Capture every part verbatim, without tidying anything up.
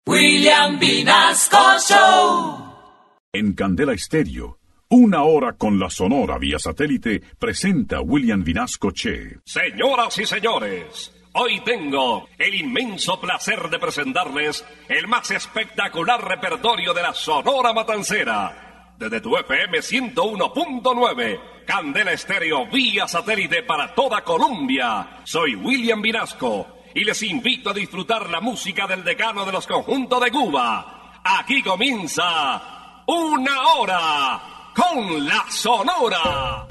William Vinasco Show. En Candela Estéreo, una hora con la Sonora vía satélite, presenta William Vinasco Che. Señoras y señores, hoy tengo el inmenso placer de presentarles el más espectacular repertorio de la Sonora Matancera. Desde tu F M ciento uno punto nueve, Candela Estéreo vía satélite para toda Colombia. Soy William Vinasco y les invito a disfrutar la música del decano de los conjuntos de Cuba. Aquí comienza Una Hora con la Sonora.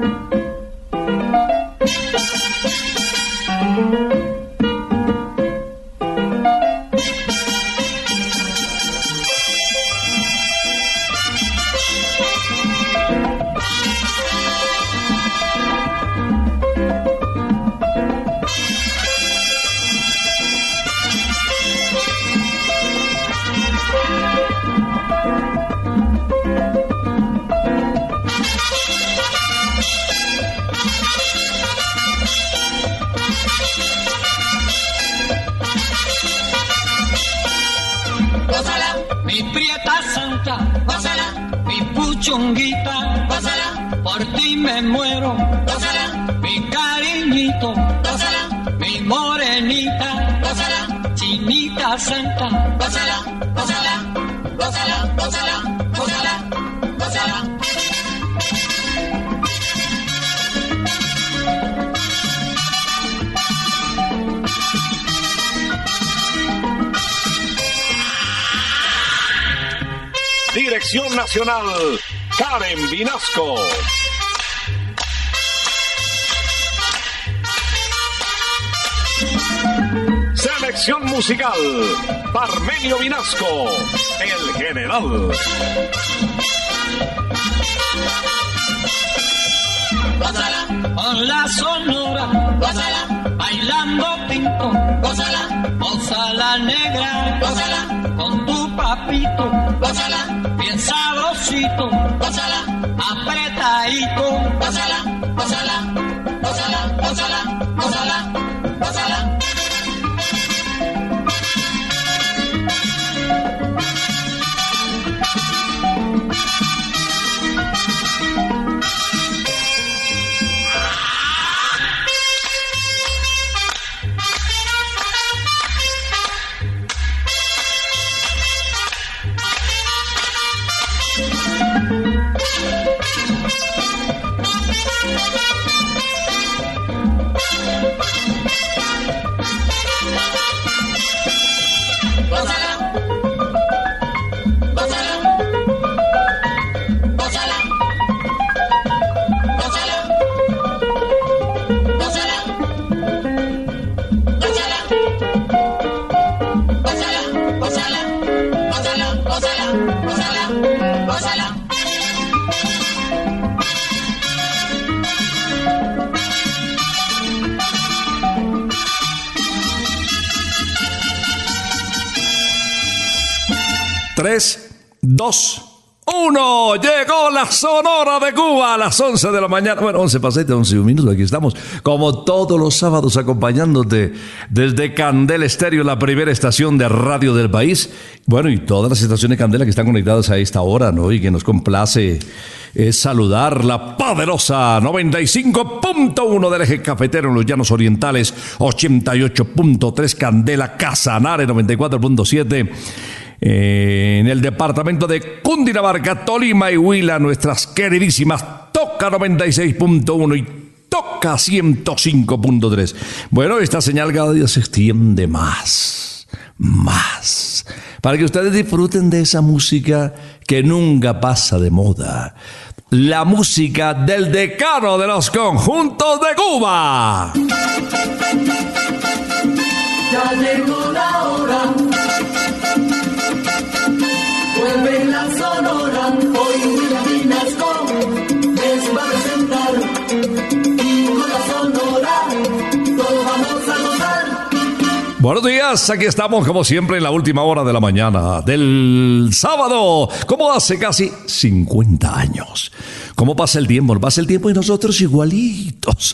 Mi prieta santa, gózala, mi puchunguita, gózala, por ti me muero, gózala, mi cariñito, gózala, mi morenita, gózala, chinita santa, gózala, gózala, gózala, gózala, gózala, gózala. Dirección Nacional, Karen Vinasco. Selección musical, Parmenio Vinasco, el general. Gózala, con la Sonora, gózala, bailando pinto, gózala, gózala negra, gózala, con tu papito, gózala, bien sabrosito, gózala, apretadito, gózala, gózala, gózala, gózala, gózala, gózala. tres, dos, uno. Llegó la Sonora de Cuba a las once de la mañana. Bueno, once pasaste, once minutos. Aquí estamos, como todos los sábados, acompañándote desde Candela Estéreo, la primera estación de radio del país. Bueno, y todas las estaciones de Candela que están conectadas a esta hora, ¿no? Y que nos complace es saludar la poderosa noventa y cinco punto uno del eje cafetero en los Llanos Orientales, ochenta y ocho punto tres Candela Casanare, noventa y cuatro punto siete. En el departamento de Cundinamarca, Tolima y Huila, nuestras queridísimas Toca noventa y seis punto uno y Toca ciento cinco punto tres. Bueno, esta señal cada día se extiende más, más, para que ustedes disfruten de esa música que nunca pasa de moda. La música del decano de los conjuntos de Cuba. Ya llegó la hora. Vuelve la Sonora, hoy William Vinasco les va a presentar. Y con la Sonora todos vamos a gozar. Buenos días, aquí estamos como siempre en la última hora de la mañana del sábado, como hace casi cincuenta años. ¿Cómo pasa el tiempo? Pasa el tiempo y nosotros igualitos.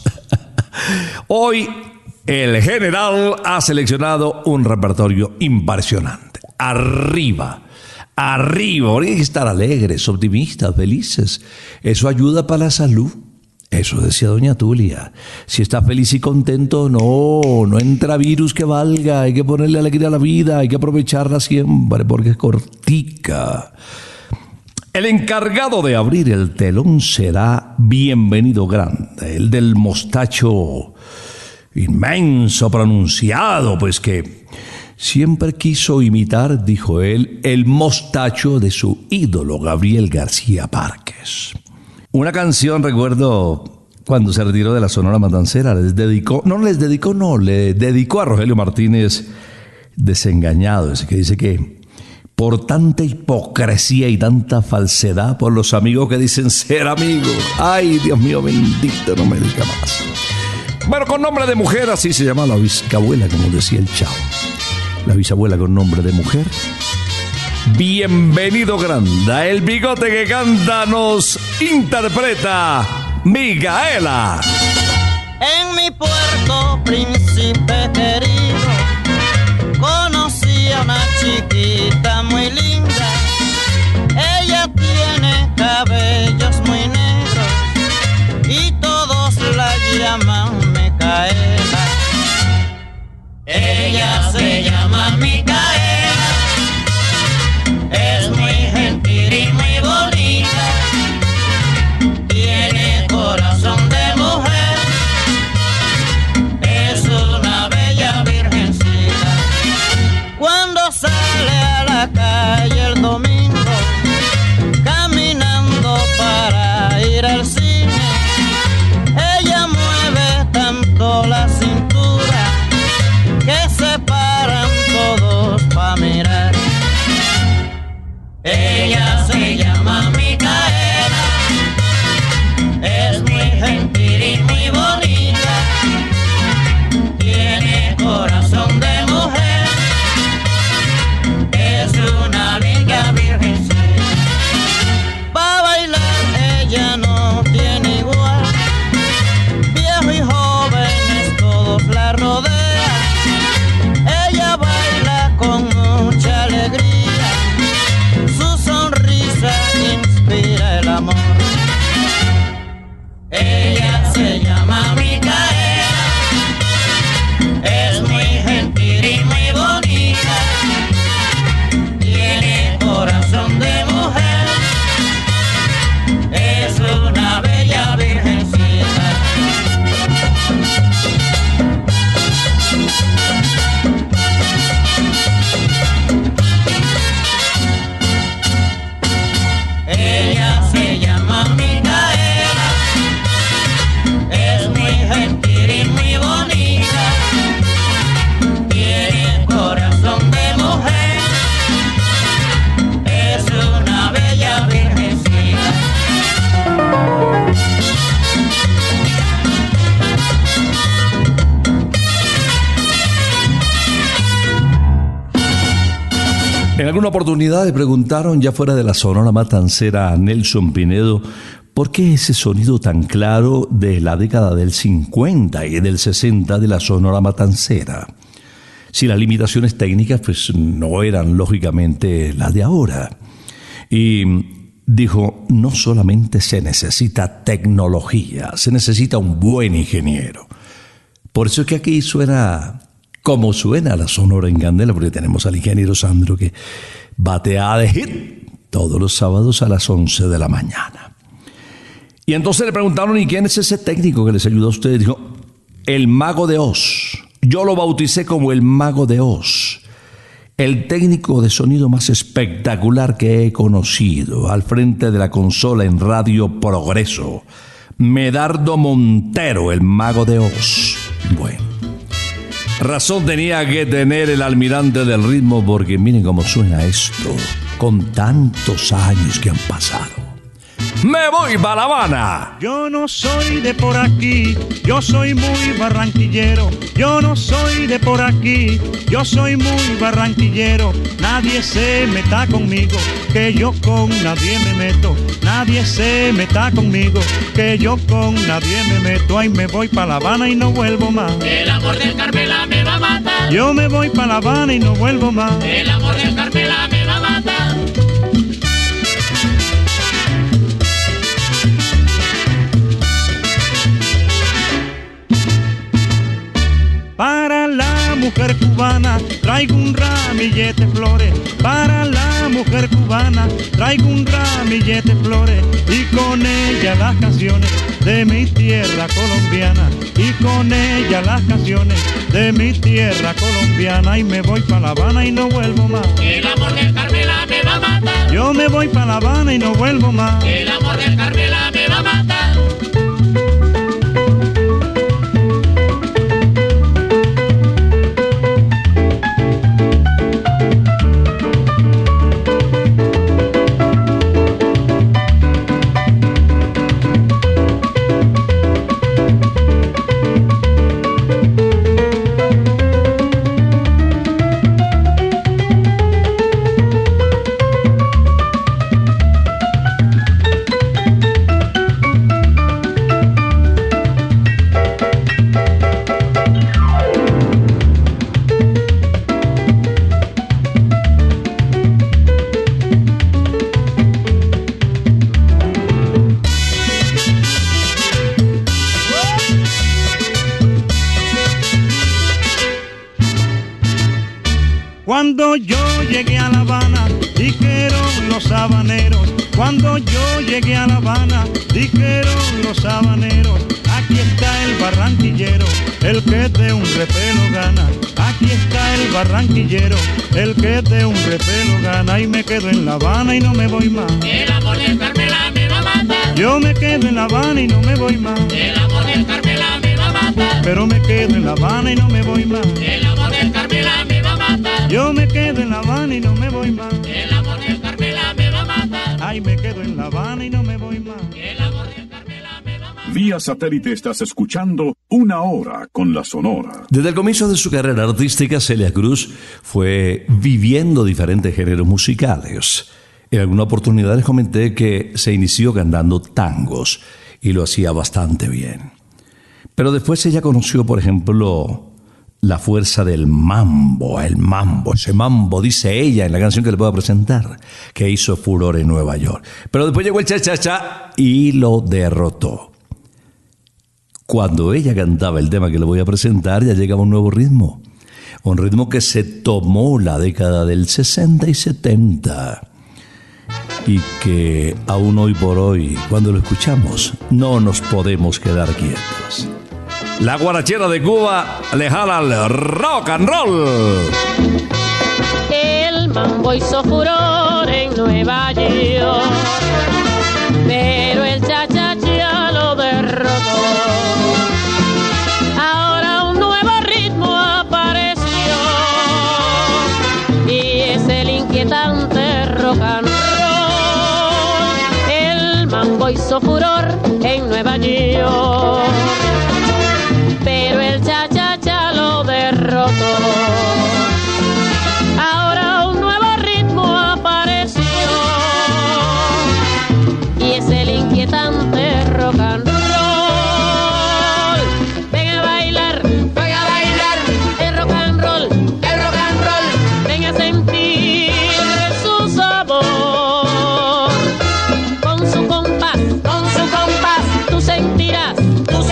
Hoy el general ha seleccionado un repertorio impresionante. arriba, arriba. Hay que estar alegres, optimistas, felices. Eso ayuda para la salud. Eso decía doña Tulia. Si está feliz y contento, no, no entra virus que valga. Hay que ponerle alegría a la vida, hay que aprovecharla siempre porque es cortica. El encargado de abrir el telón será Bienvenido Granda, el del mostacho inmenso pronunciado, pues que siempre quiso imitar, dijo él, el mostacho de su ídolo Gabriel García Márquez. Una canción, recuerdo, cuando se retiró de la Sonora Matancera, les dedicó, no les dedicó, no, le dedicó a Rogelio Martínez Desengañado, ese que dice que por tanta hipocresía y tanta falsedad, por los amigos que dicen ser amigos, ay, Dios mío bendito, no me diga más. Bueno, con nombre de mujer, así se llama la bisabuela, como decía el Chavo. La bisabuela con nombre de mujer. Bienvenido Granda, el bigote que canta nos interpreta Micaela. En mi puerto, príncipe querido, conocí a una chiquita muy linda. Ella tiene cabellos muy negros y todos la llaman Micaela. Ella se llama Micaela. Es muy gentil y muy bonita, tiene corazón de mujer, es una bella virgencita. Cuando sale a la calle el domingo, caminando para ir al cine, ella mueve tanto la cintura que se paran todos pa' mirar. Ella se llama Micaela, es muy gentil y muy bonita, tiene corazón de mujer, es una linda virgencita. Pa' bailar ella no tiene igual, viejo y jóvenes todos la rodean, ella baila con mucha alegría. Inspira el amor. Ella se llama Micaela, es muy gentil y muy bonita, tiene corazón de mujer, es una bella virgencita. Ella se llama Micaela, es muy gentil y muy bonita, tiene corazón de mujer, es una bella virgencita. En alguna oportunidad le preguntaron, ya fuera de la Sonora Matancera, a Nelson Pinedo, ¿por qué ese sonido tan claro de la década del cincuenta y del sesenta de la Sonora Matancera? Si las limitaciones técnicas pues no eran lógicamente las de ahora. Y dijo, no solamente se necesita tecnología, se necesita un buen ingeniero. Por eso es que aquí suena como suena la Sonora en Candela, porque tenemos al ingeniero Sandro que batea de hit todos los sábados a las once de la mañana. Y entonces le preguntaron, ¿y quién es ese técnico que les ayudó a ustedes? Dijo, el Mago de Oz. Yo lo bauticé como el Mago de Oz. El técnico de sonido más espectacular que he conocido, al frente de la consola en Radio Progreso. Medardo Montero, el Mago de Oz. Bueno. Razón tenía que tener el almirante del ritmo, porque miren cómo suena esto, con tantos años que han pasado. Me voy para La Habana. Yo no soy de por aquí, yo soy muy barranquillero. Yo no soy de por aquí, yo soy muy barranquillero. Nadie se meta conmigo, que yo con nadie me meto. Nadie se meta conmigo, que yo con nadie me meto. Ay, me voy para La Habana y no vuelvo más. El amor del Carmela me va a matar. Yo me voy para La Habana y no vuelvo más. El amor del Carmela me va a matar. Para la mujer cubana traigo un ramillete de flores. Para la mujer cubana traigo un ramillete de flores. Y con ella las canciones de mi tierra colombiana. Y con ella las canciones de mi tierra colombiana. Y me voy para La Habana y no vuelvo más. El amor del Carmela me va a matar. Yo me voy para La Habana y no vuelvo más. El amor del Carmela me va a matar. Cuando yo llegué a La Habana, dijeron los habaneros. Cuando yo llegué a La Habana, dijeron los habaneros. Aquí está el barranquillero, el que de un repelo gana. Aquí está el barranquillero, el que de un repelo gana. Y me quedo en La Habana y no me voy más. El amor del Carmela me va a matar. Yo me quedo en La Habana y no me voy más. El amor del Carmela me va a matar. Pero me quedo en La Habana y no me voy más. El amor del Carmela me va a matar. Yo me quedo en La Habana y no me voy más. El amor del Carmela me va a matar. Ay, me quedo en La Habana y no me voy más. El amor del Carmela me va a matar. Vía satélite estás escuchando Una Hora con la Sonora. Desde el comienzo de su carrera artística, Celia Cruz fue viviendo diferentes géneros musicales. En alguna oportunidad les comenté que se inició cantando tangos y lo hacía bastante bien. Pero después ella conoció, por ejemplo, la fuerza del mambo, el mambo, ese mambo, dice ella en la canción que le puedo presentar, que hizo furor en Nueva York. Pero después llegó el cha-cha-cha y lo derrotó. Cuando ella cantaba el tema que le voy a presentar, ya llegaba un nuevo ritmo. Un ritmo que se tomó la década del sesenta y setenta. Y que aún hoy por hoy, cuando lo escuchamos, no nos podemos quedar quietos. La guarachera de Cuba le jala al rock and roll. El mambo hizo furor en Nueva York, pero el cha-cha-cha lo derrotó. Ahora un nuevo ritmo apareció y es el inquietante rock and roll. El mambo hizo furor en Nueva York, pero el cha-cha-cha lo derrotó. Ahora un nuevo ritmo apareció y es el inquietante rock and roll. Ven a bailar, ven a bailar el rock and roll, el rock and roll. Ven a sentir su sabor. Con su compás, con su compás, tú sentirás, tú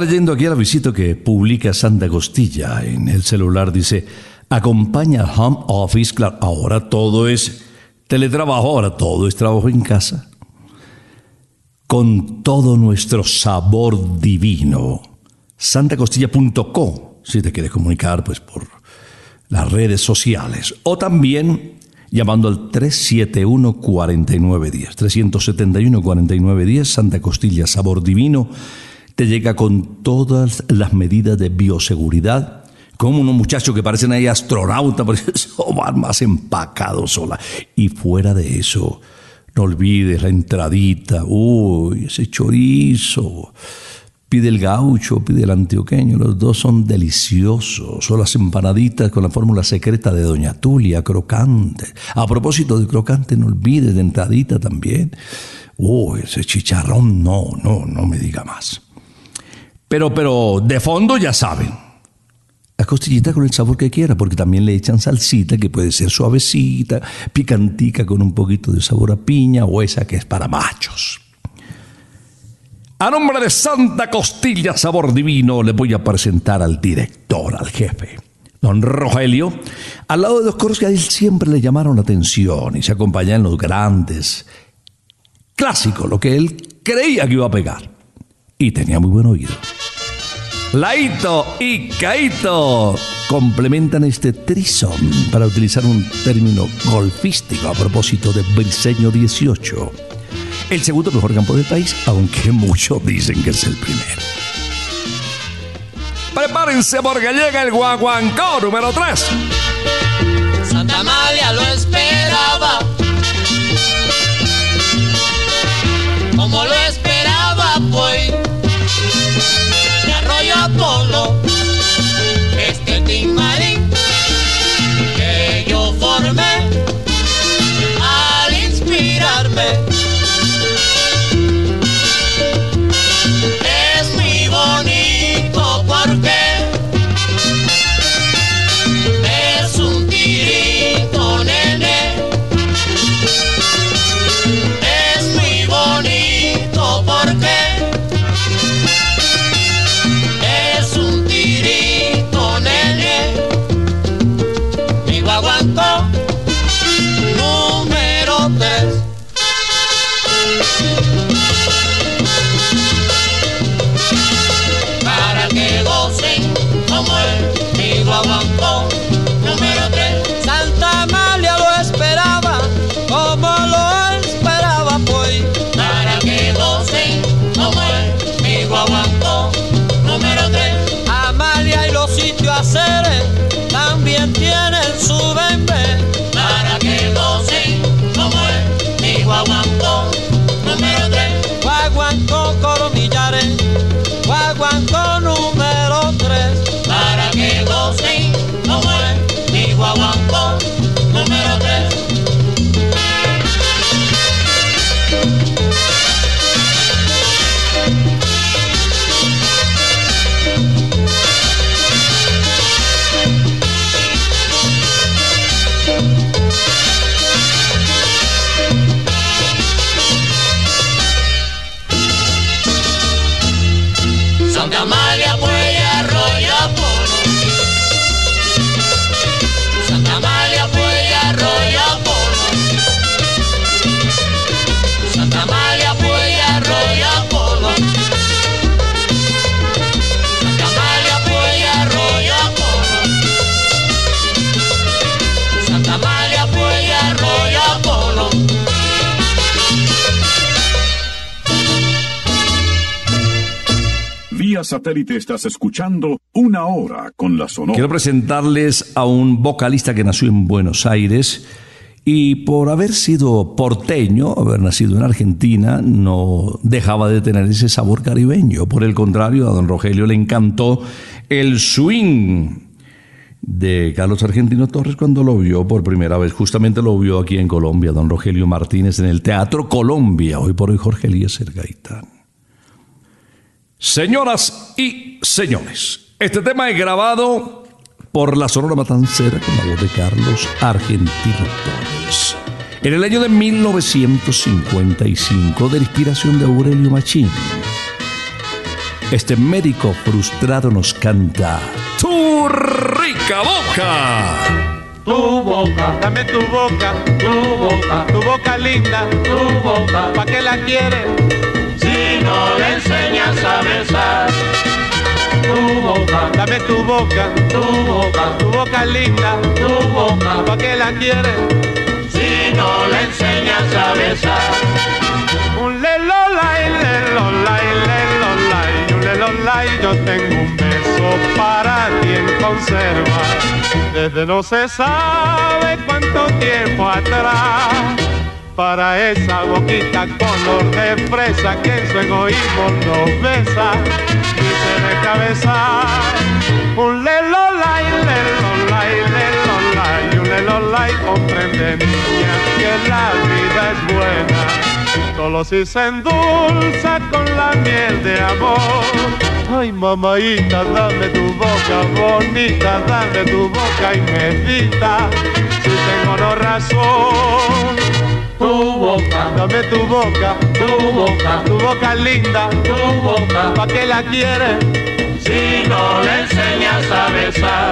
leyendo aquí el avisito que publica Santa Costilla en el celular. Dice, acompaña al home office. Claro, ahora todo es teletrabajo, ahora todo es trabajo en casa. Con todo nuestro sabor divino. santa costilla punto co, si te quieres comunicar pues por las redes sociales. O también llamando al tres siete uno, cuatro nueve uno cero. tres siete uno, cuatro nueve uno cero, Santa Costilla Sabor Divino. Te llega con todas las medidas de bioseguridad, como unos muchachos que parecen ahí astronautas, porque eso van más empacados sola. Y fuera de eso, no olvides la entradita, uy, ese chorizo. Pide el gaucho, pide el antioqueño, los dos son deliciosos. O las empanaditas con la fórmula secreta de Doña Tulia, crocantes. A propósito de crocante, no olvides de entradita también. Uy, ese chicharrón, no, no, no me diga más. Pero, pero, de fondo ya saben, la costillita con el sabor que quiera, porque también le echan salsita que puede ser suavecita, picantica con un poquito de sabor a piña o esa que es para machos. A nombre de Santa Costilla Sabor Divino le voy a presentar al director, al jefe, don Rogelio, al lado de dos coros que a él siempre le llamaron la atención y se acompañan los grandes clásicos, lo que él creía que iba a pegar. Y tenía muy buen oído. Laito y Caito complementan este trison, para utilizar un término golfístico a propósito de Briseño dieciocho. El segundo mejor campo del país, aunque muchos dicen que es el primero. Prepárense porque llega el guaguancó número tres. Santa Amalia lo esperaba, como lo esperaba pues, de Arroyo Apolo, este Tin Marín que yo formé al inspirarme. Es muy bonito porque es un tirito, nene. Es muy bonito porque es un tirito, nene. Mi guaguancó número tres. Para que gocen como el mi guaguancó número tres. Santa Amalia lo esperaba, como lo esperaba pues, para que gocen como el mi guaguancó número tres. Amalia y los sitios haceres también tienen su bembe, para que gocen como el mi guaguancó número tres. Guaguancó Coromillares, guaguancó número tres, para que gocen como es mi guaguancó número tres. Santa Amalia fue Arroyo Apolo, Santa Amalia fue Arroyo Apolo, Santa Amalia fue Arroyo Apolo, Santa Amalia fue Arroyo Apolo, Santa Amalia fue Arroyo Apolo. Vía satélite estás escuchando Una Hora con la Sonora. Quiero presentarles a un vocalista que nació en Buenos Aires y por haber sido porteño, haber nacido en Argentina, no dejaba de tener ese sabor caribeño. Por el contrario, a don Rogelio le encantó el swing de Carlos Argentino Torres cuando lo vio por primera vez. Justamente lo vio aquí en Colombia, don Rogelio Martínez, en el Teatro Colombia. Hoy por hoy Jorge Eliezer Gaitán. Señoras y señores, este tema es grabado por la Sonora Matancera con la voz de Carlos Argentino Torres en el año de mil novecientos cincuenta y cinco, de la inspiración de Aurelio Machín. Este médico frustrado nos canta Tu rica boca. Tu boca, dame tu boca, tu boca, tu boca linda, tu boca, ¿pa' qué la quieres? Si no le enseñas a besar. Tu boca, dame tu boca, tu boca, tu boca linda, tu boca, ¿pa' qué la quieres? Si no le enseñas a besar. Un lelolay, lelolay, lelolay, un lelolay, yo tengo un beso para ti en conserva. Desde no se sabe cuánto tiempo atrás, para esa boquita color de fresa que en su egoísmo nos besa y se deja besar. Un lelolay, lelolay, lelolay, un lelolay, comprende niña que la vida es buena, solo si se endulza con la miel de amor. Ay, mamaita, dame tu boca bonita, dame tu boca y medita, si tengo no razón. Tu boca, dame tu boca, tu boca, tu boca linda, tu boca, ¿pa' qué la quieres? Si no le enseñas a besar.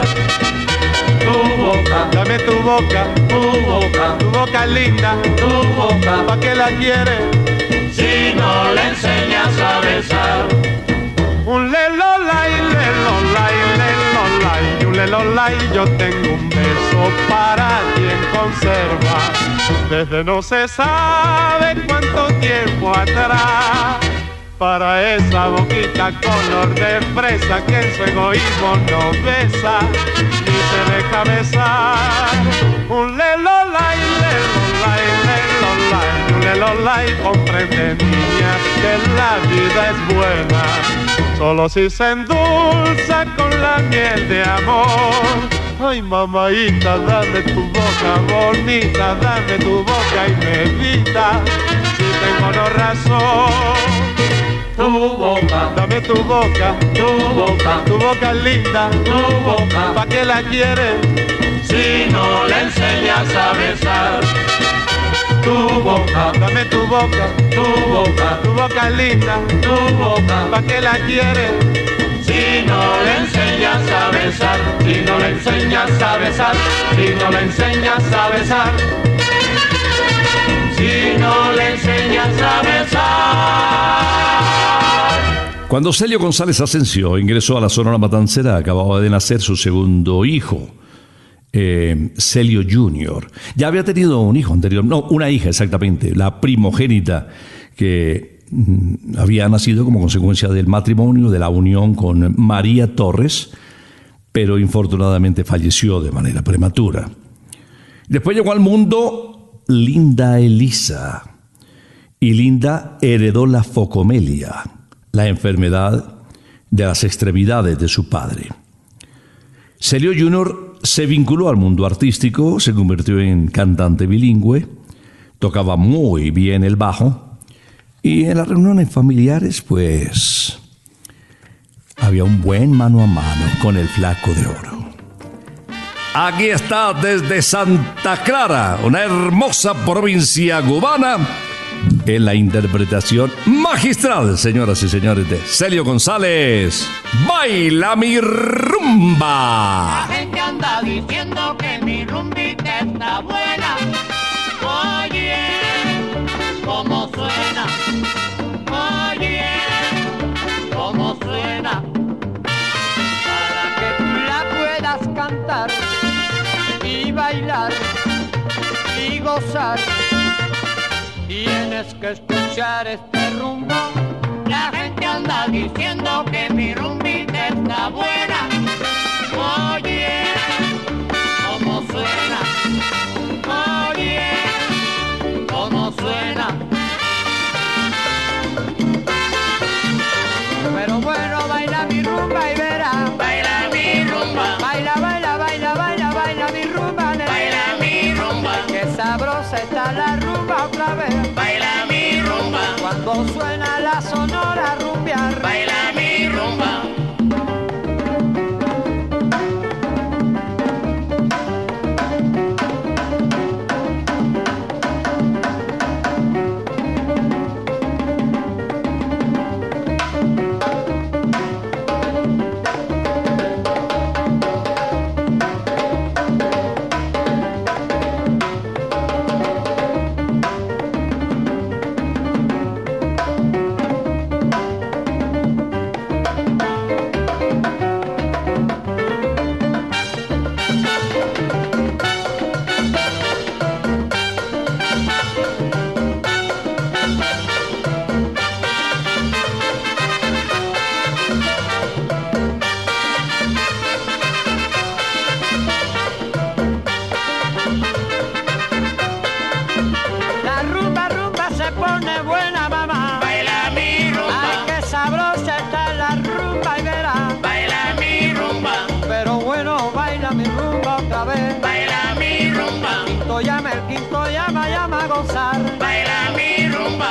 Tu boca, dame tu boca, tu boca, tu boca linda, tu boca, ¿pa' qué la quieres? Si no le enseñas a besar. Un lelolay, lelolay, lelolay, un lelolay, yo tengo un beso para ti en conserva. Desde no se sabe cuánto tiempo atrás, para esa boquita color de fresa que en su egoísmo no besa ni se deja besar. Un lelolay, lelolay, lelolay, un lelolay, comprende niña que la vida es buena, solo si se endulza con la miel de amor. Ay, mamaita, dame tu boca bonita, dame tu boca y medita, si tengo no razón. Tu boca, dame tu boca, tu boca, tu boca linda, tu boca, ¿pa' qué la quieres? Si no le enseñas a besar. Tu boca, dame tu boca, tu boca, tu boca linda, tu boca, ¿pa' qué la quieres? Si no le enseñas a besar, si no le enseñas a besar, si no le enseñas a besar, si no le enseñas a besar. Cuando Celio González Asensio ingresó a la Sonora Matancera, acababa de nacer su segundo hijo, eh, Celio junior Ya había tenido un hijo anterior, no, una hija exactamente, la primogénita, que había nacido como consecuencia del matrimonio, de la unión con María Torres, pero infortunadamente falleció de manera prematura. Después llegó al mundo Linda Elisa, y Linda heredó la focomelia, la enfermedad de las extremidades de su padre. Celio junior se vinculó al mundo artístico, se convirtió en cantante bilingüe, tocaba muy bien el bajo, y en las reuniones familiares, pues, había un buen mano a mano con el Flaco de Oro. Aquí está desde Santa Clara, una hermosa provincia cubana, en la interpretación magistral, señoras y señores, de Celio González. ¡Baila mi rumba! La gente anda diciendo que mi rumbita está buena. Oye, cómo suena. Oye, cómo suena. Para que tú la puedas cantar y bailar y gozar, tienes que escuchar este rumbo. La gente anda diciendo que mi rumbita está buena. Oye, cómo suena. Oye, cómo suena. Pero bueno, baila mi rumba y verá. Baila mi rumba. Baila, baila, baila, baila, baila mi rumba. Nene. Baila mi rumba. Qué sabrosa está la rumba otra vez. Baila mi rumba. Cuando suena la sonora rumbear. Baila mi rumba. cuarto llama, el quinto llama, llama a gozar. Baila mi rumba.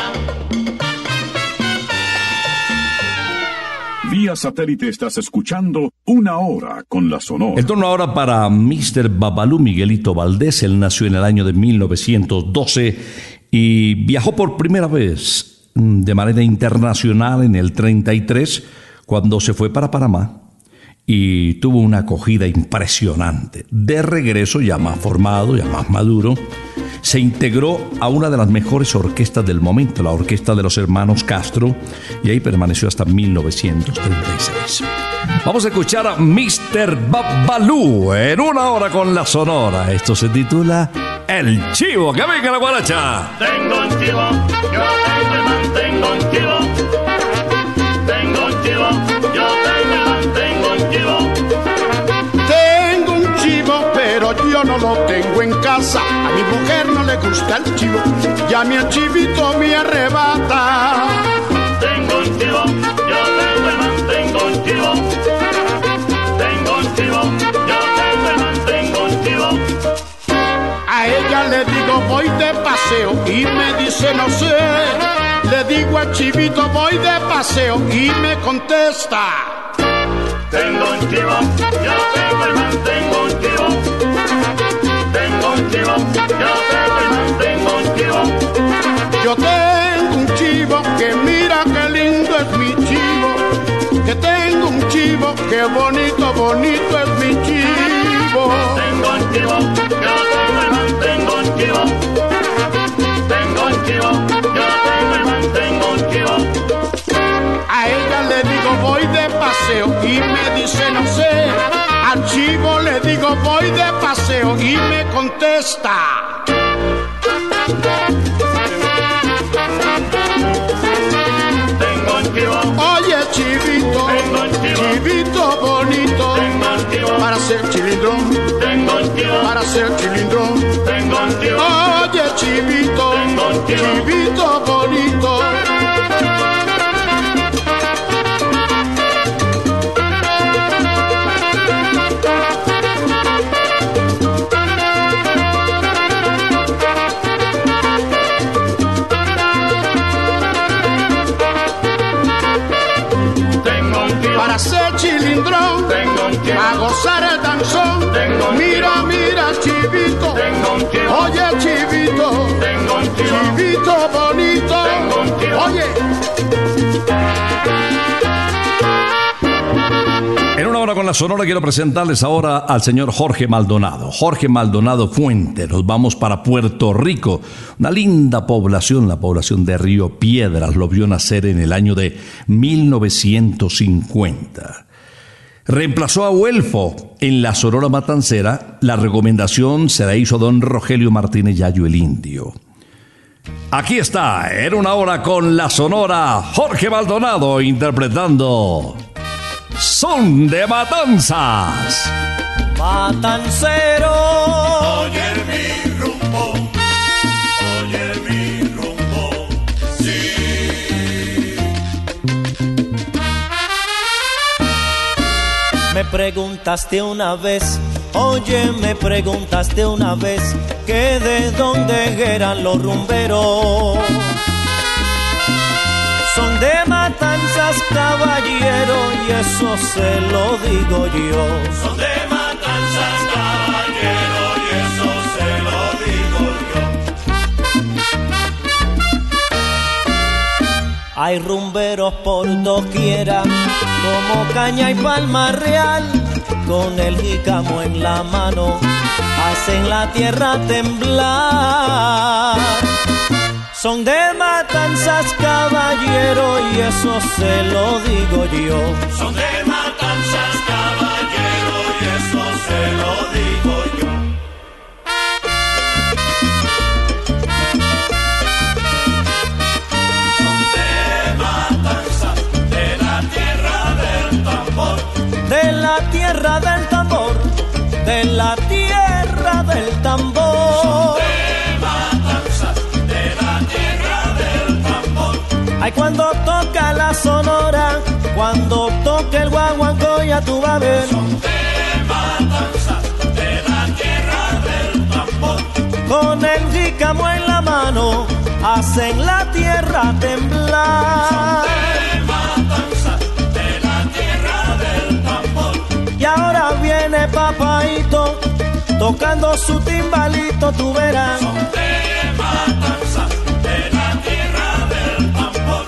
Vía satélite estás escuchando Una Hora con la Sonora. El turno ahora para mister Babalú Miguelito Valdés. Él nació en el año de mil novecientos doce y viajó por primera vez de manera internacional en el treinta y tres, cuando se fue para Panamá y tuvo una acogida impresionante. De regreso, ya más formado, ya más maduro, se integró a una de las mejores orquestas del momento, la orquesta de los hermanos Castro, y ahí permaneció hasta mil novecientos treinta y seis. Vamos a escuchar a mister Babalú en Una Hora con la Sonora. Esto se titula El Chivo. ¡Que venga la guaracha! Tengo un chivo, yo tengo y mantengo un chivo. Tengo un chivo, yo tengo y mantengo un chivo. Tengo un chivo, pero yo no lo tengo en casa. A mi mujer no le gusta el chivo, ya mi chivito me arrebata. Tengo un chivo, yo tengo y mantengo un chivo. Tengo un chivo, yo tengo y mantengo un chivo. A ella le digo voy de paseo y me dice no sé. Le digo al chivito voy de paseo y me contesta. Tengo un chivo, yo tengo y mantengo un chivo. Tengo un chivo, yo tengo y mantengo un chivo. Yo tengo un chivo que mira qué lindo es mi chivo. Que tengo un chivo, qué bonito, bonito es mi chivo. Tengo un chivo, yo tengo y mantengo un chivo. Tengo un chivo, yo tengo y mantengo un chivo. A ella le digo voy de paseo y me dice no sé. Al chivo le digo voy de paseo y me contesta. Tengo un chivo. Oye chivito, Tengo un chivo. chivito bonito. Tengo un chivo. Para ser chilindrón, Tengo un chivo. para ser chilindrón. Tengo un chivo. Oye chivito, Tengo un chivo. chivito bonito. Para ser chilindrón, Tengo un chivo. a gozar el danzón. Tengo un Mira, chivo. mira, chivito. Tengo un chivo. Oye, chivito. Tengo un chivo. Chivito bonito. Tengo un chivo. Oye. En Una Hora con la Sonora quiero presentarles ahora al señor Jorge Maldonado. Jorge Maldonado Fuente. Nos vamos para Puerto Rico. Una linda población, la población de Río Piedras. Lo vio nacer en el año de mil novecientos cincuenta. Reemplazó a Huelfo en la Sonora Matancera. La recomendación se la hizo don Rogelio Martínez Yayo el Indio. Aquí está, en Una Hora con la Sonora, Jorge Maldonado interpretando Son de Matanzas. Matancero, Oye mi rumbo, oye mi rumbo, sí. me preguntaste una vez, oye, me preguntaste una vez que de dónde eran los rumberos. Son de Matanzas, caballero, y eso se lo digo yo. Son de Matanzas, caballero, y eso se lo digo yo. Hay rumberos por doquiera, como Caña y Palma Real, con el jícamo en la mano, hacen la tierra temblar. Son de Matanzas, caballero, y eso se lo digo yo. Son de Matanzas, caballero, y eso se lo digo yo. Son de Matanzas, de la tierra del tambor. De la tierra del tambor, de la tierra del tambor. Ay, cuando toca la sonora, cuando toca el guaguancó, ya tú vas a ver. Son de Matanzas, de la tierra del tambor. con el jícamo en la mano hacen la tierra temblar. Son de Matanzas, de la tierra del tambor. Y ahora viene Papaito tocando su timbalito, tú verás. Son de Matanzas, de la tierra del tambor.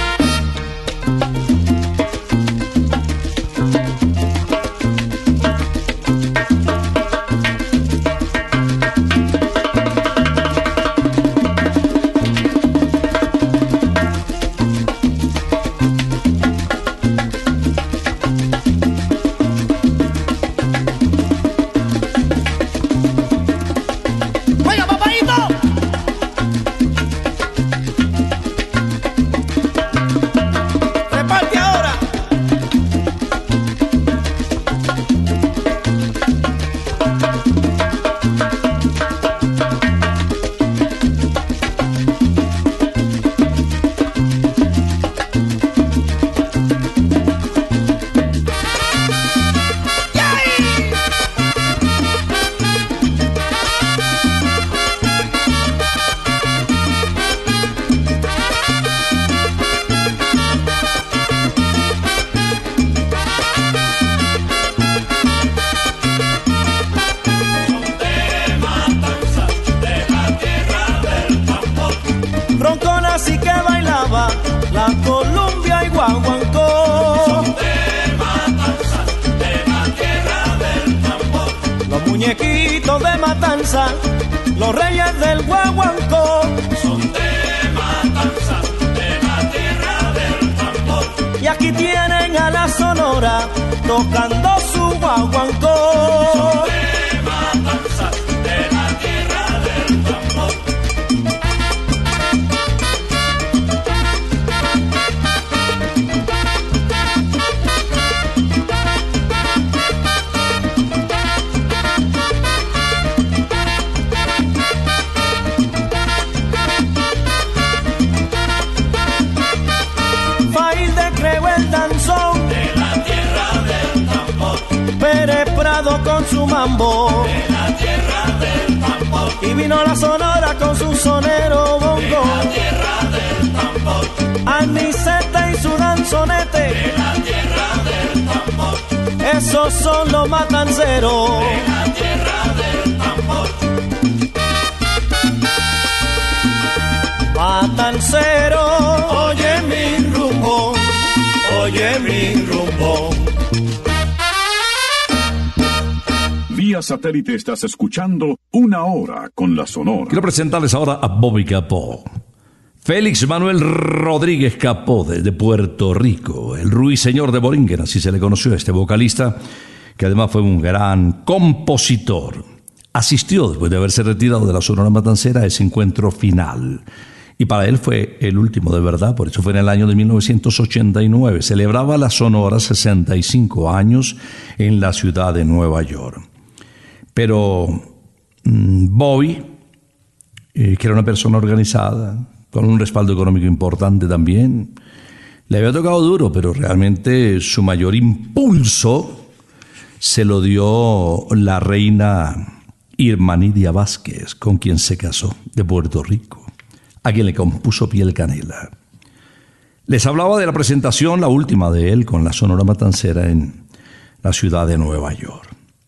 Los reyes del guaguancó son de Matanzas, de la tierra del tambor. Y aquí tienen a la Sonora tocando su guaguancó. Son de Matanzas, de la tierra del tambor. Con su mambo de la tierra del tambor. Y vino la Sonora con su sonero bongo de la tierra del tambor. Anicete y su danzonete de la tierra del tambor. Esos son los matanceros de la tierra del tambor. Matancero, oye mi rumbo, oye mi rumbo. Vía satélite estás escuchando Una Hora con la Sonora. Quiero presentarles ahora a Bobby Capó. Félix Manuel Rodríguez Capó, de, de Puerto Rico. El ruiseñor de Boringen, así se le conoció a este vocalista, que además fue un gran compositor. Asistió, después de haberse retirado de la Sonora Matancera, a ese encuentro final. Y para él fue el último de verdad, por eso fue en el año de mil novecientos ochenta y nueve. Celebraba la Sonora sesenta y cinco años en la ciudad de Nueva York. Pero mmm, Bobby, eh, que era una persona organizada, con un respaldo económico importante también, le había tocado duro, pero realmente su mayor impulso se lo dio la reina Irma Nidia Vázquez, con quien se casó, de Puerto Rico, a quien le compuso Piel Canela. Les hablaba de la presentación, la última de él, con la Sonora Matancera en la ciudad de Nueva York.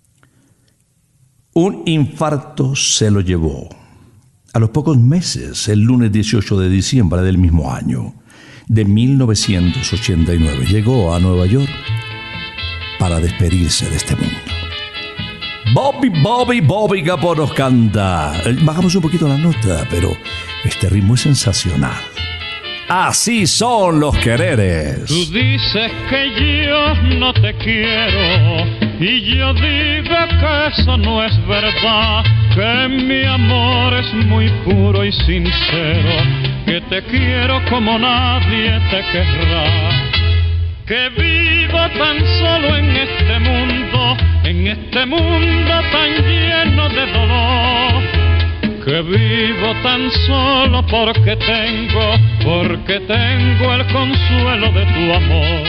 Un infarto se lo llevó. A los pocos meses, el lunes dieciocho de diciembre del mismo año, de mil novecientos ochenta y nueve, llegó a Nueva York para despedirse de este mundo. Bobby, Bobby, Bobby Capó nos canta. Bajamos un poquito la nota, pero este ritmo es sensacional. Así son los quereres. Tú dices que yo no te quiero y yo digo que eso no es verdad, que mi amor es muy puro y sincero, que te quiero como nadie te querrá, que vivo tan solo en este mundo, en este mundo tan lleno de dolor, que vivo tan solo porque tengo, porque tengo el consuelo de tu amor.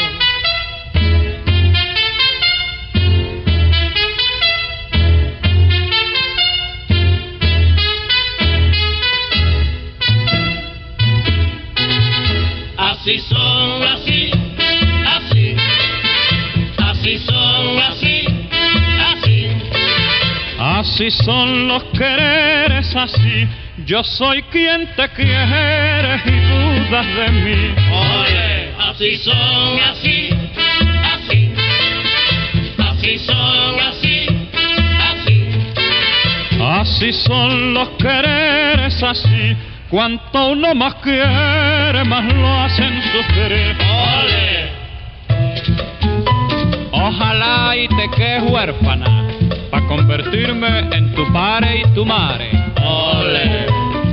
Así son los quereres, así yo soy quien te quiere y dudas de mí. Ole, así son, así, así, así son, así, así. Así son los quereres, así, cuanto uno más quiere, más lo hacen sufrir. Ole. Ojalá y te quedes huérfana, pa' convertirme en tu padre y tu madre. Ole.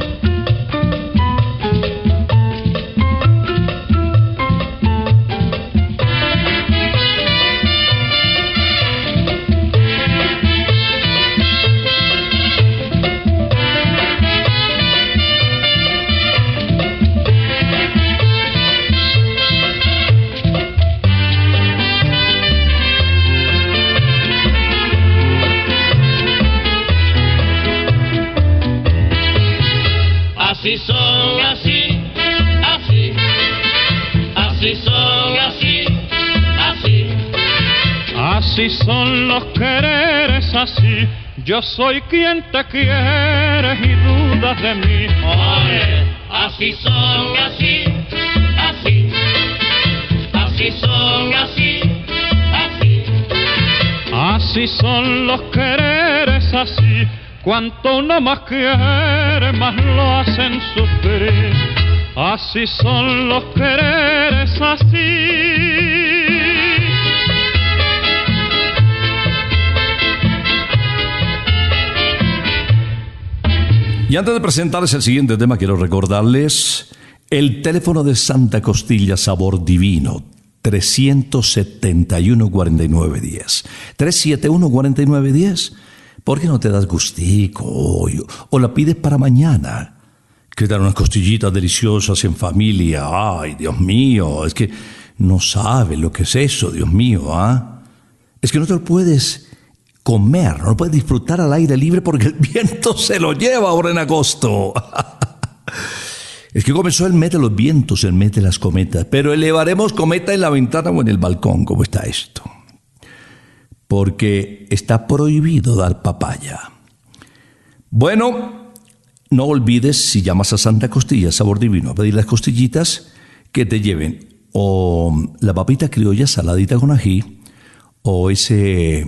Así son, así, así, así son, así, así. Así son los quereres, así, yo soy quien te quiere y dudas de mí. Ole, así son, así, así, así son, así, así. Así son los quereres, así, cuanto uno más quiere, más lo hacen sufrir. Así son los quereres, así. Y antes de presentarles el siguiente tema, quiero recordarles el teléfono de Santa Costilla Sabor Divino, trescientos setenta y uno, cuarenta y nueve diez. trescientos setenta y uno, cuarenta y nueve diez. ¿Por qué no te das gustico hoy? O la pides para mañana. Que dan unas costillitas deliciosas en familia. Ay, Dios mío, es que no sabes lo que es eso, Dios mío, ¿ah? Es que no te lo puedes comer, no lo puedes disfrutar al aire libre porque el viento se lo lleva ahora en agosto. Es que comenzó el mes de los vientos, el mes de las cometas, pero elevaremos cometa en la ventana o en el balcón. ¿Cómo está esto? Porque está prohibido dar papaya. Bueno, no olvides, si llamas a Santa Costilla Sabor Divino a pedir las costillitas, que te lleven o la papita criolla saladita con ají, o ese...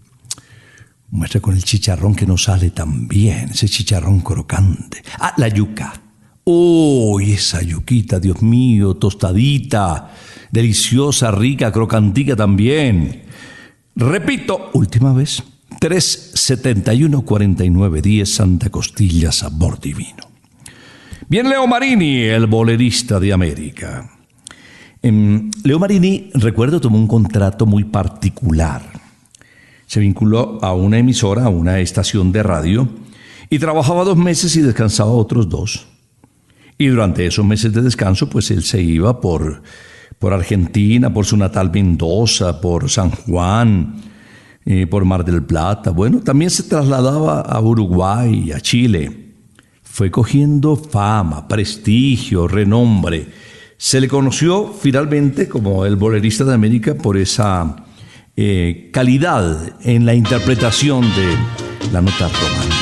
muestra con el chicharrón que no sale tan bien, ese chicharrón crocante. Ah, la yuca. Uy, esa yuquita, Dios mío, tostadita, deliciosa, rica, crocantica también. Repito, última vez, trescientos setenta y uno, cuarenta y nueve diez, Santa Costilla Sabor Divino. Bien, Leo Marini, el bolerista de América. Eh, Leo Marini, recuerdo, tomó un contrato muy particular. Se vinculó a una emisora, a una estación de radio, y trabajaba dos meses y descansaba otros dos. Y durante esos meses de descanso, pues él se iba por, por Argentina, por su natal Mendoza, por San Juan, eh, por Mar del Plata. Bueno, también se trasladaba a Uruguay, a Chile. Fue cogiendo fama, prestigio, renombre. Se le conoció finalmente como el bolerista de América por esa eh, calidad en la interpretación de la nota romántica.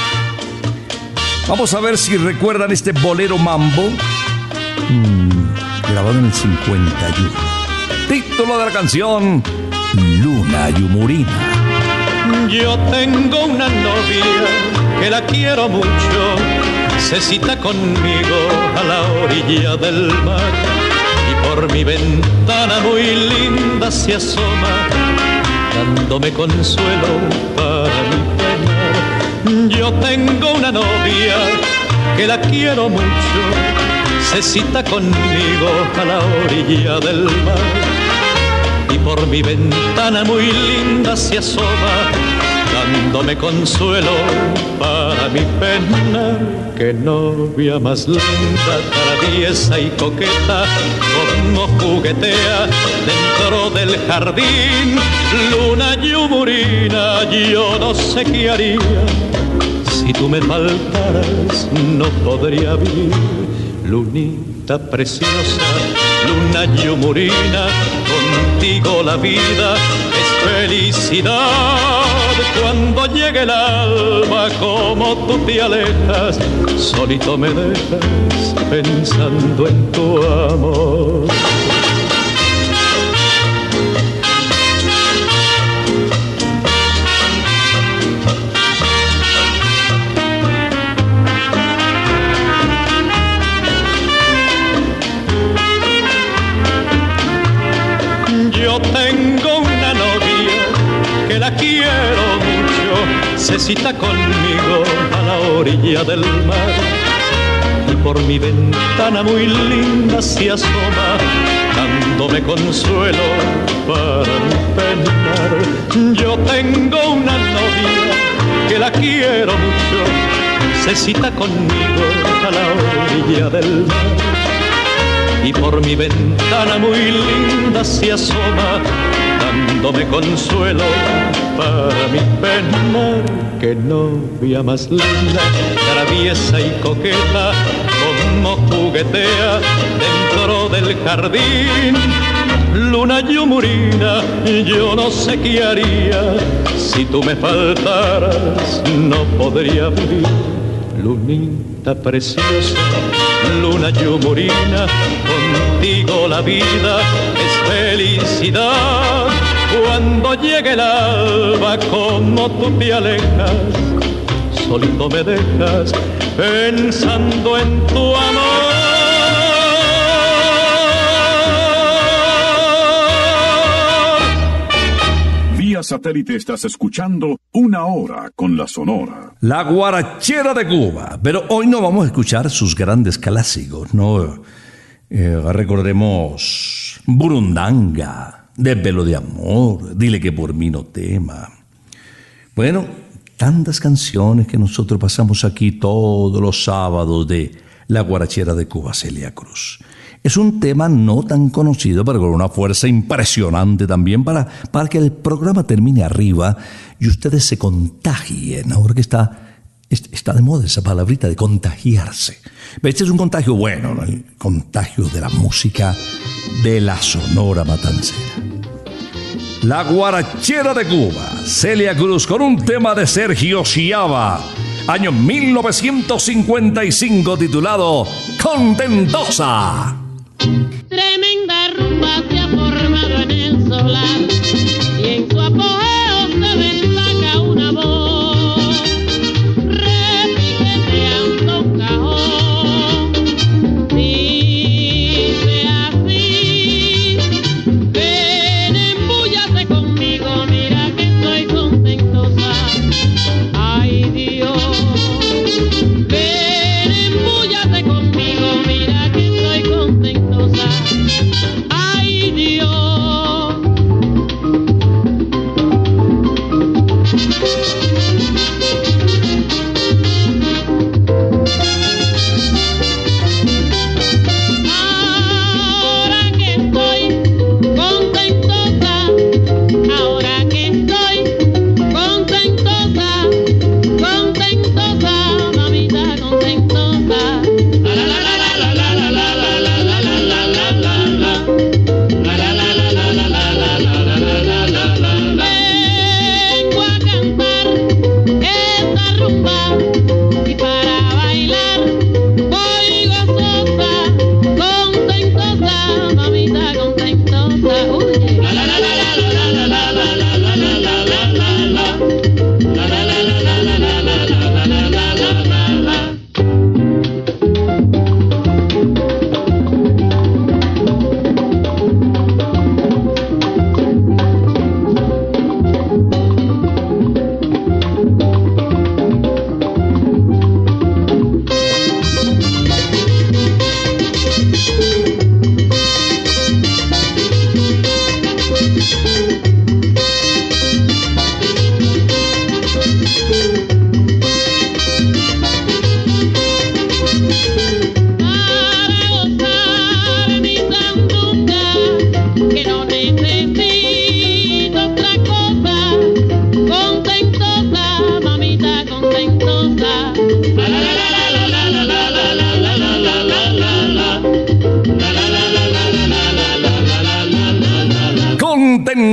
Vamos a ver si recuerdan este bolero mambo, mmm, grabado en el cincuenta y uno. Título de la canción, Luna Yumurina. Yo tengo una novia que la quiero mucho, se cita conmigo a la orilla del mar y por mi ventana muy linda se asoma, dándome consuelo para mi penar. Yo tengo una novia que la quiero mucho, se cita conmigo a la orilla del mar y por mi ventana muy linda se asoma, dándome consuelo para mi pena. Qué novia más linda, traviesa y coqueta, como juguetea dentro del jardín. Luna yumurina, yo no sé qué haría, si tú me faltaras no podría vivir. Lunita preciosa, luna yumurina, contigo la vida es felicidad. Cuando llegue el alba, como tú te alejas, solito me dejas pensando en tu amor. Yo tengo una novia que la quiero mucho, se cita conmigo a la orilla del mar y por mi ventana muy linda se asoma, dándome consuelo para mi penar. Yo tengo una novia que la quiero mucho, se cita conmigo a la orilla del mar y por mi ventana muy linda se asoma, dándome consuelo para mi penar. Qué novia más linda, traviesa y coqueta, como juguetea dentro del jardín. Luna yumurina, yo no sé qué haría, si tú me faltaras no podría vivir. Lunita preciosa, luna yumurina, contigo la vida es felicidad. Cuando llegue el alba, como tú te alejas, solito me dejas pensando en tu amor. Vía satélite estás escuchando Una Hora con la Sonora. La Guarachera de Cuba. Pero hoy no vamos a escuchar sus grandes clásicos, ¿no? Eh, recordemos Burundanga, Desvelo de amor, Dile que por mí no tema. Bueno, tantas canciones que nosotros pasamos aquí todos los sábados de La Guarachera de Cuba, Celia Cruz. Es un tema no tan conocido, pero con una fuerza impresionante también para, para que el programa termine arriba y ustedes se contagien. Ahora que está, está de moda esa palabrita de contagiarse. Este es un contagio bueno, ¿no? El contagio de la música de la Sonora Matancera. La Guarachera de Cuba, Celia Cruz, con un tema de Sergio Chiava, año mil novecientos cincuenta y cinco, titulado Contentosa. Tremenda rumba se ha formado en el solar y en su apogeo se destaca una voz repiqueteando un cajón. Dice así: ven, embúllate conmigo, mira que estoy contentosa. Ay Dios, ven, embúllate conmigo, mira que estoy contentosa. Ay Dios,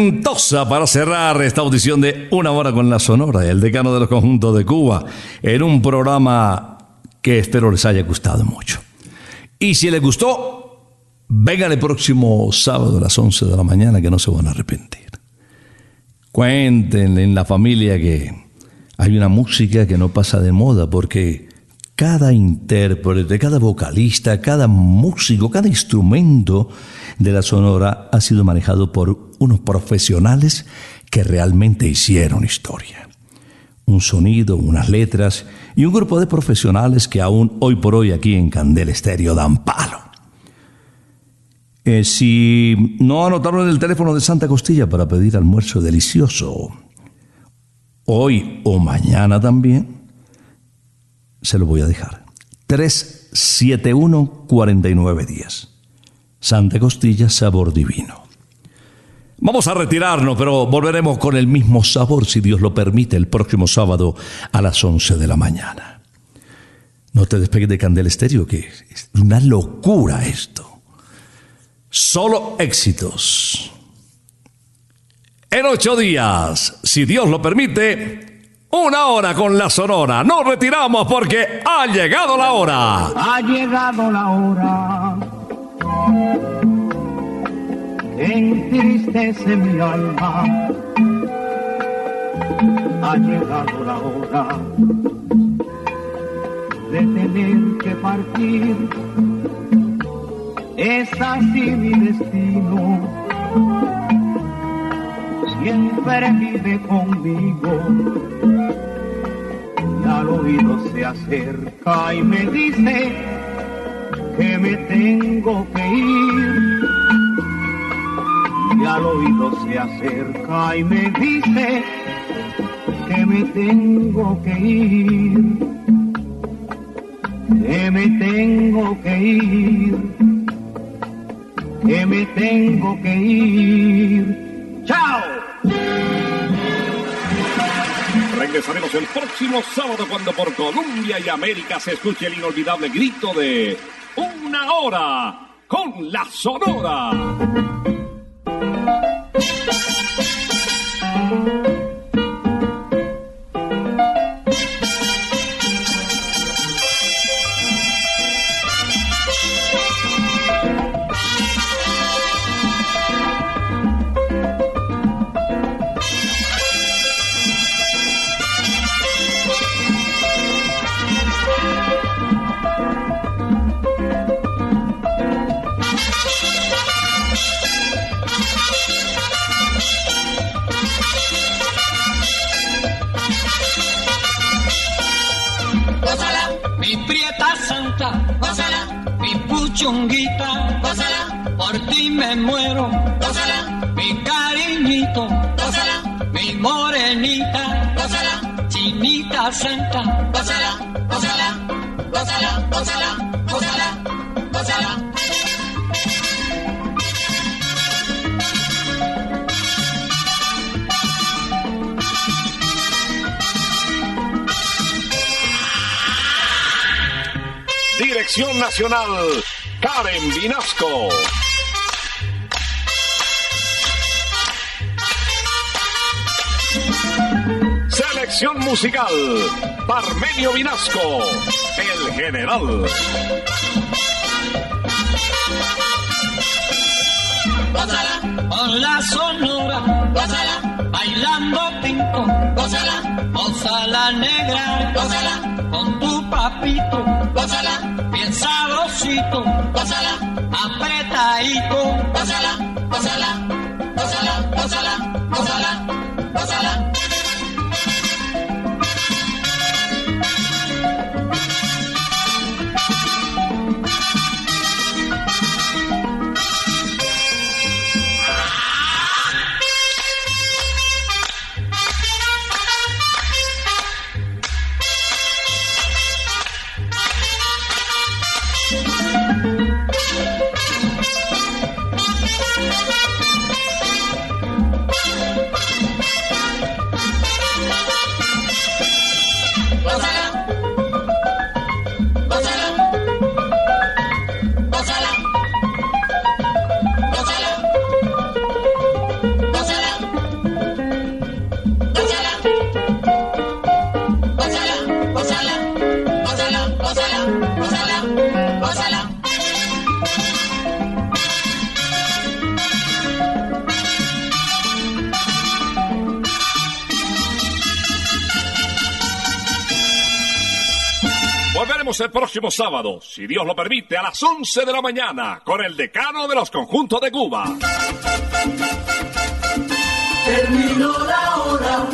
talentosa para cerrar esta audición de Una Hora con la Sonora, el decano de los conjuntos de Cuba, en un programa que espero les haya gustado mucho. Y si les gustó, vengan el próximo sábado a las once de la mañana, que no se van a arrepentir. Cuéntenle en la familia que hay una música que no pasa de moda, porque cada intérprete, cada vocalista, cada músico, cada instrumento de la Sonora ha sido manejado por unos profesionales que realmente hicieron historia. Un sonido, unas letras y un grupo de profesionales que aún hoy por hoy aquí en Candela Estéreo dan palo. Eh, si no anotaron el teléfono de Santa Costilla para pedir almuerzo delicioso, hoy o mañana también, se lo voy a dejar. tres siete uno, cuatro nueve uno cero. Santa Costilla, sabor divino. Vamos a retirarnos, pero volveremos con el mismo sabor, si Dios lo permite, el próximo sábado a las once de la mañana. No te despegues de Candela Estéreo, que es una locura esto. Solo éxitos. En ocho días, si Dios lo permite, Una Hora con la Sonora. Nos retiramos porque ha llegado la hora. Ha llegado la hora. Entristece mi alma. Ha llegado la hora de tener que partir. Es así mi destino. Siempre vive conmigo. Y al oído se acerca y me dice que me tengo que ir. Y al oído se acerca y me dice que me tengo que ir. Que me tengo que ir. Que me tengo que ir. ¡Chao! Regresaremos el próximo sábado cuando por Colombia y América se escuche el inolvidable grito de Una Hora con la Sonora. Chunguita, gózala, por ti me muero, gózala, mi cariñito, gózala, mi morenita, gózala, chinita santa, gózala, gózala, gózala, gózala, gózala, gózala. Dirección Nacional, Karen Vinasco. Selección musical, Parmenio Vinasco, el general. Gózala, con la Sonora, gózala, bailando tinto, gózala, gózala negra, gózala, con tu papito, gózala, bien sabrosito, gózala, apretadito, gózala, gózala, gózala, gózala, gózala, gózala. Volveremos el próximo sábado, si Dios lo permite, a las once de la mañana, con el decano de los conjuntos de Cuba. Terminó la hora